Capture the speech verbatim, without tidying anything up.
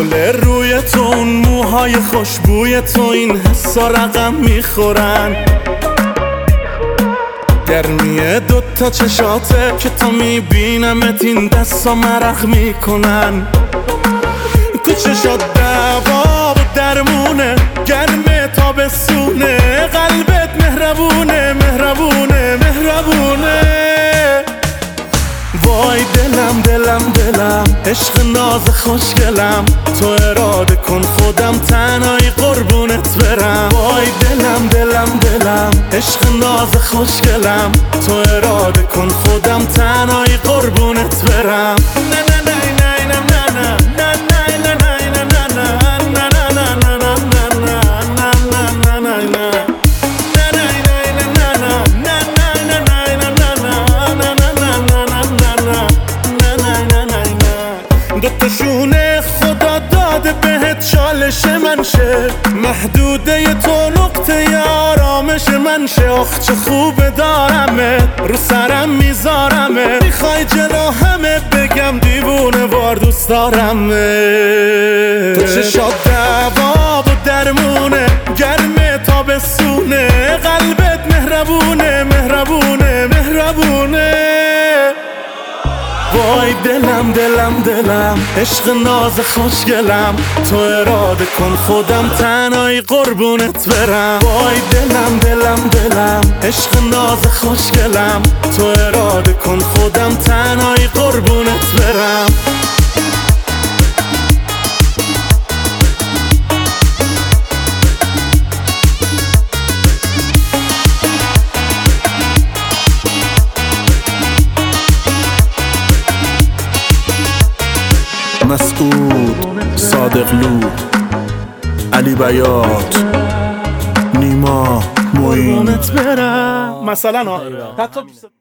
گل روی تو، اون موهای خوشبوی تو، این حسا رقم میخورن. گرمی دوتا چشاته که تا میبینمت این دستا مرق میکنن. تو چشات دوا و درمونه، گرم تابستونه، قلبت مهربونه مهربونه مهربونه. وای دلم دلم دلم، عشق ناز خوشگلم، تو اراده کن خودم تنهایی قربونت برم. وای دلم دلم دلم، عشق ناز خوشگلم، تو اراده کن خودم تنهایی قربونت برم. نه نه نه نه نه نه نه نه نه نه نه نه نه دوتاشونه خدا داده بهت چالش من شه، محدوده تو نقطه آرامش من شه. آخ چه خوبه دارمه، رو سرم میذارمه، میخوای جلو همه بگم دیوونه وار دوست دارمه. تو چشات دوا و درمونه، گرم تابستونه، قلبت مهربونه مهربونه مهربونه. وای دلم دلم دلم، عشق ناز خوشگلم، تو اراده کن خودم تنهایی قربونت برم. وای دلم دلم دلم، عشق ناز خوشگلم، تو اراده کن خودم تنهایی قربونت برم. مسعود، صادقلو، علی بیات، نیما، معین. مثلا ها حتی